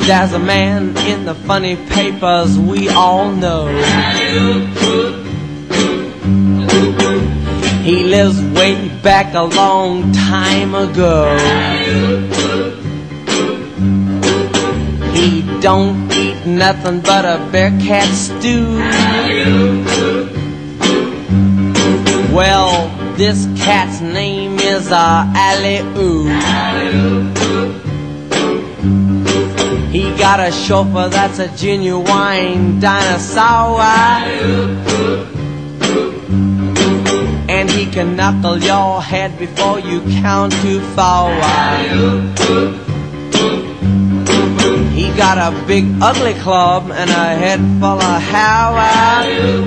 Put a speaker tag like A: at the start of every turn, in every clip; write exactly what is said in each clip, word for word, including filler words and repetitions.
A: There's a man in the funny papers we all know. He lives way back a long time ago. He don't eat nothing but a bear cat stew. Well, this cat's name is uh, Alley-Oo. He got a chauffeur that's a genuine dinosaur, and he can knuckle your head before you count too far. He got a big ugly club and a head full of hair,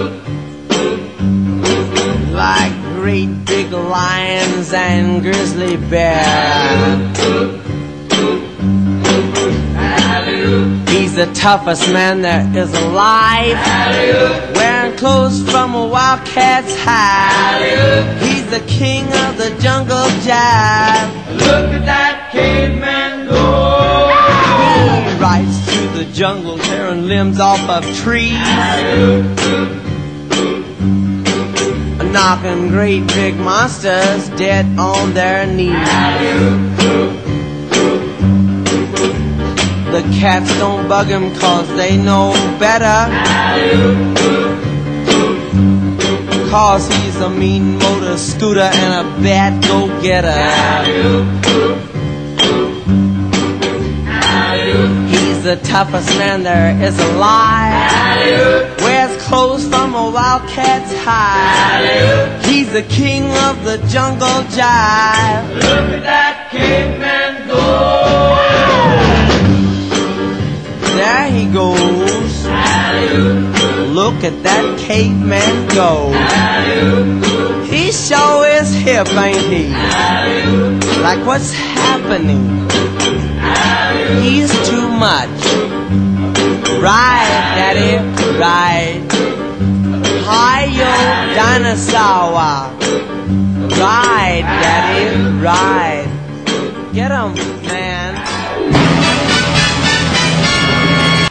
A: like great big lions and grizzly bears. He's the toughest man there is alive, wearing clothes from a wildcat's hide. He's the king of the jungle jive.
B: Look at that caveman go!
A: He rides through the jungle, tearing limbs off of trees, knocking great big monsters dead on their knees. The cats don't bug him cause they know better, cause he's a mean motor scooter and a bad go-getter. He's the toughest man there is alive, wears clothes from a wildcat's hide. He's the king of the jungle jive.
B: Look at that caveman go!
A: There he goes. Look at that caveman go. He sure is hip, ain't he? Like what's happening? He's too much. Ride, daddy, ride. Hi-yo, dinosaur. Ride, daddy, ride. Get him.